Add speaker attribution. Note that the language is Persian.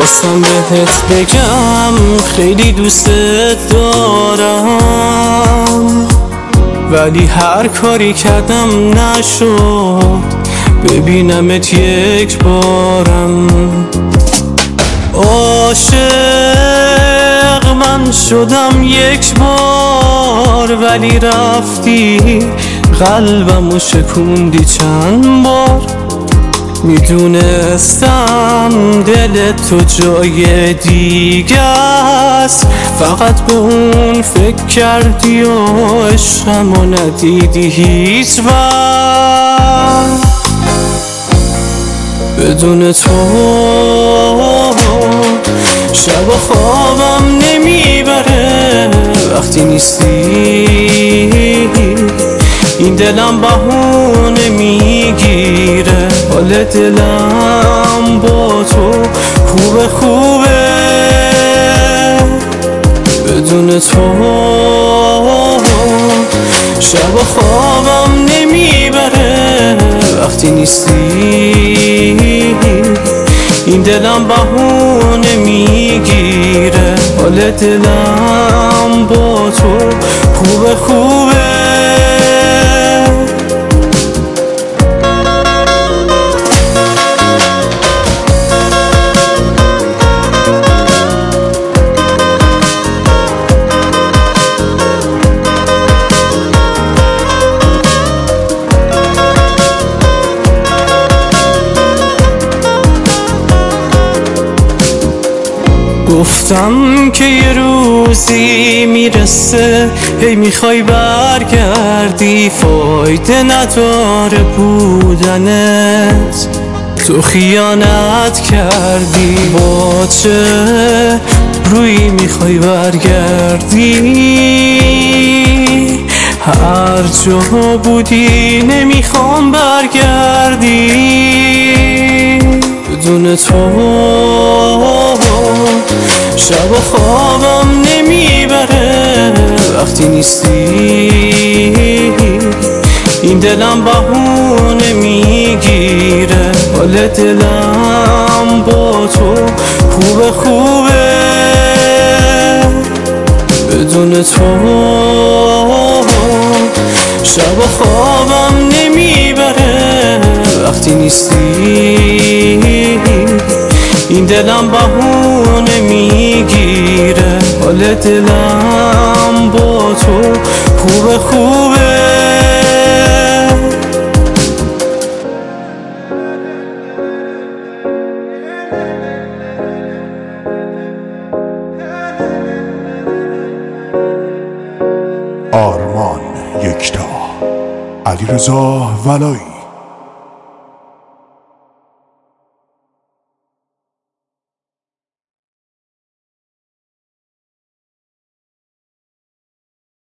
Speaker 1: خواستم بهت بگم خیلی دوستت دارم، ولی هر کاری کردم نشد ببینمت یک بارم. عاشق من شدم یک بار، ولی رفتی قلبمو شکوندی چند بار. میدونستم دل تو جای دیگه است، فقط به اون فکر کردی و عشقمو ندیدی هیچ وقت. بدون تو شب و خوابم نمیبره، وقتی نیستی این دلم بهونه میگیره. حال دلم با تو خوبه خوبه، بدون تو شب و خوابم نمیبره، وقتی نیستی این دلم بهونه میگیره. حال دلم با تو خوبه خوبه. گفتم که یه روزی میرسه، هی میخوای برگردی، فایده نداره بودنت، تو خیانت کردی. با چه روی میخوای برگردی؟ هر جا بودی نمیخوام برگردی. بدون تو شب و خوابم نمیبره، وقتی نیستی این دلم بهونه میگیره. حال دلم با تو خوبه خوبه، بدون تو شب و خوابم نمیبره، وقتی نیستی این دلم بهونه میگیره. حال دلم با تو خوبه خوبه.
Speaker 2: آرمان یکتا، علیرضا ولایی.